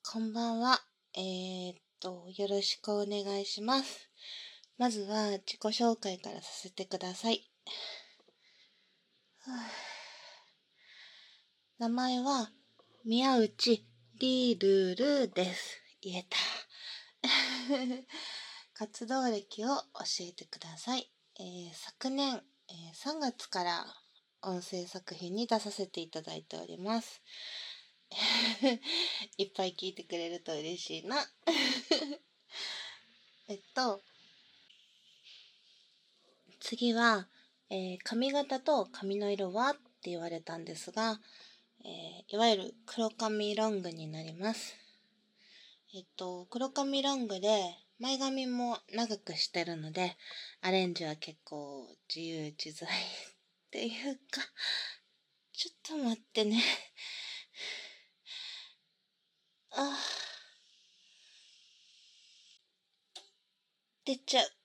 こんばんは。よろしくお願いします。まずは自己紹介からさせてください。名前は宮内りるるです。言えた。活動歴を教えてください。昨年、3月から音声作品に出させていただいております。いっぱい聞いてくれると嬉しいな。次は、髪型と髪の色はって言われたんですが、いわゆる黒髪ロングになります。黒髪ロングで前髪も長くしてるので、アレンジは結構自由自在っていうか、ちょっと待ってね。出ちゃう。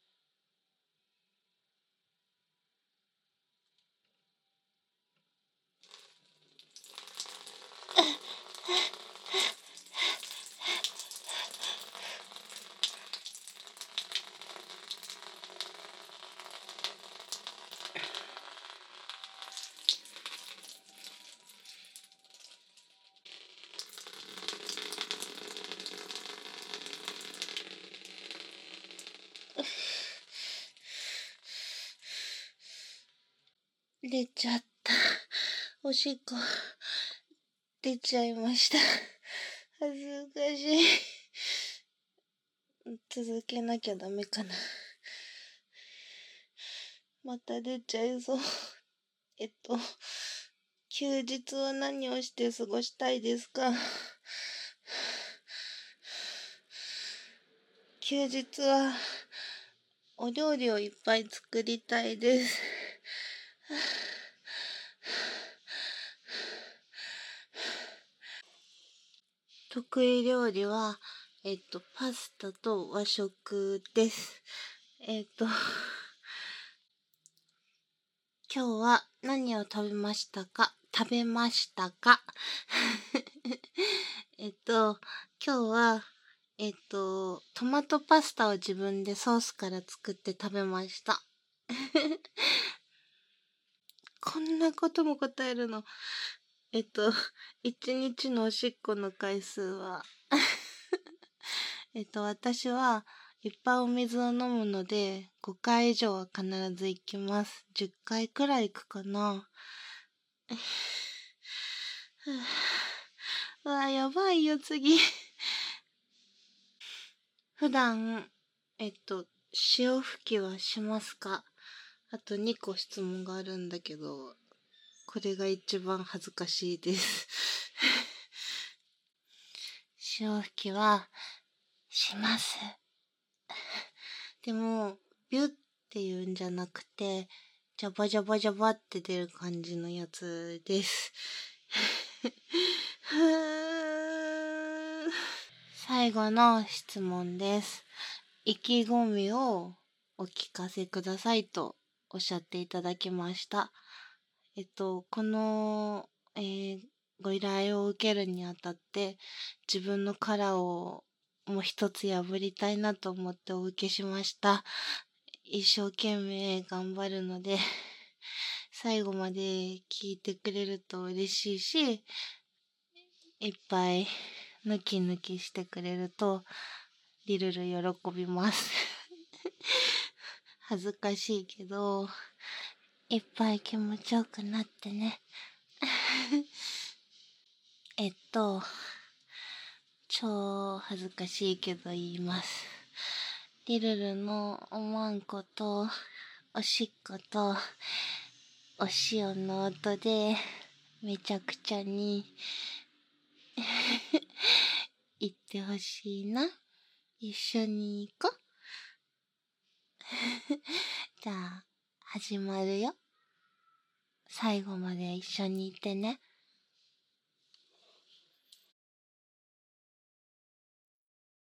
出ちゃった。おしっこ出ちゃいました。恥ずかしい。続けなきゃダメかな。また出ちゃいそう。休日は何をして過ごしたいですか？休日はお料理をいっぱい作りたいです。得意料理は、パスタと和食です。今日は何を食べましたか？今日は、トマトパスタを自分でソースから作って食べました。こんなことも答えるの。一日のおしっこの回数は私はいっぱいお水を飲むので、5回以上は必ず行きます。10回くらい行くかな。うわ、やばいよ、次。普段、潮吹きはしますか？あと2個質問があるんだけど、これが一番恥ずかしいです。潮吹きは、します。でも、ビュッっていうんじゃなくて、ジャバジャバジャバって出る感じのやつです。最後の質問です。意気込みをお聞かせくださいとおっしゃっていただきました。この、ご依頼を受けるにあたって自分の殻をもう一つ破りたいなと思ってお受けしました。一生懸命頑張るので最後まで聞いてくれると嬉しいし、いっぱい抜き抜きしてくれるとリルル喜びます恥ずかしいけどいっぱい気持ちよくなってね超恥ずかしいけど言います。リルルのおまんことおしっことお塩の音でめちゃくちゃに言ってほしいな。一緒に行こう。じゃあ始まるよ。最後まで一緒にいてね。